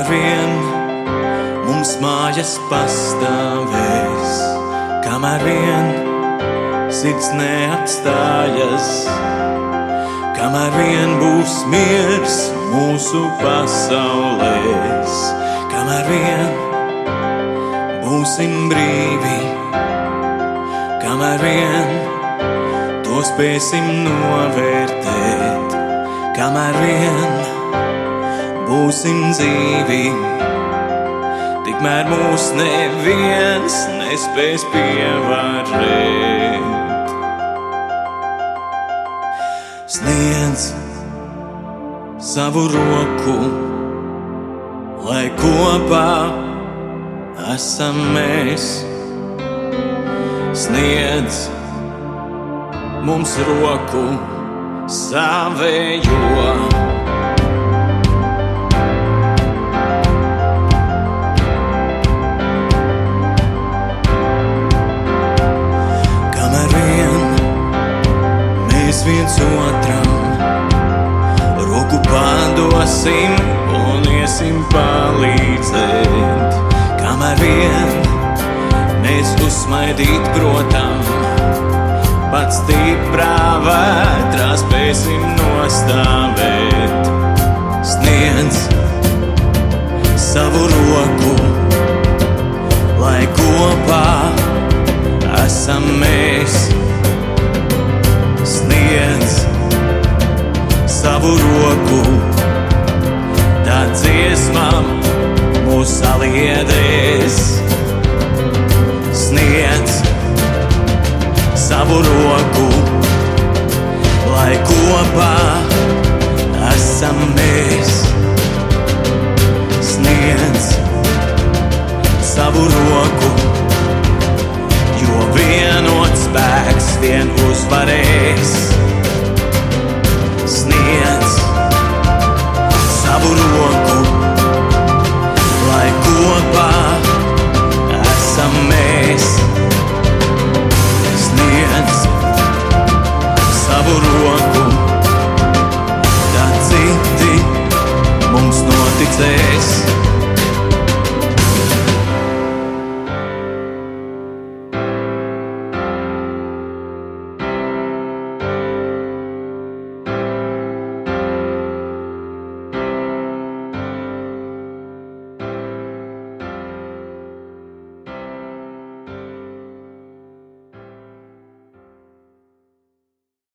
vien mums mājas pastāvēs, kamēr vien sirds neatstājas, kamēr vien būs miers mūsu pasaulēs, kamēr vien būsim brīvi, kamēr vien to spēsim novērtēt, kamēr vien būsim dzīvi, tikmēr mūs neviens nespēs pievarēt. Sniedz savu roku, lai kopā esam mēs. Sniedz mums roku savējo. Kamēr vien mēs viens otram roku padosim un iesim palīdzēt, kamēr vien mēs uzsmaidīt protam, pats stiprā vētrā spēsim nostāvēt. Sniedz savu roku, lai kopā esam mēs. Sniedz savu roku, tā dziesmā mūs saliedēs. Sniedz savu roku, lai kopā esam mēs. Sniedz savu roku, jo vienot spēks vien uzvarēs.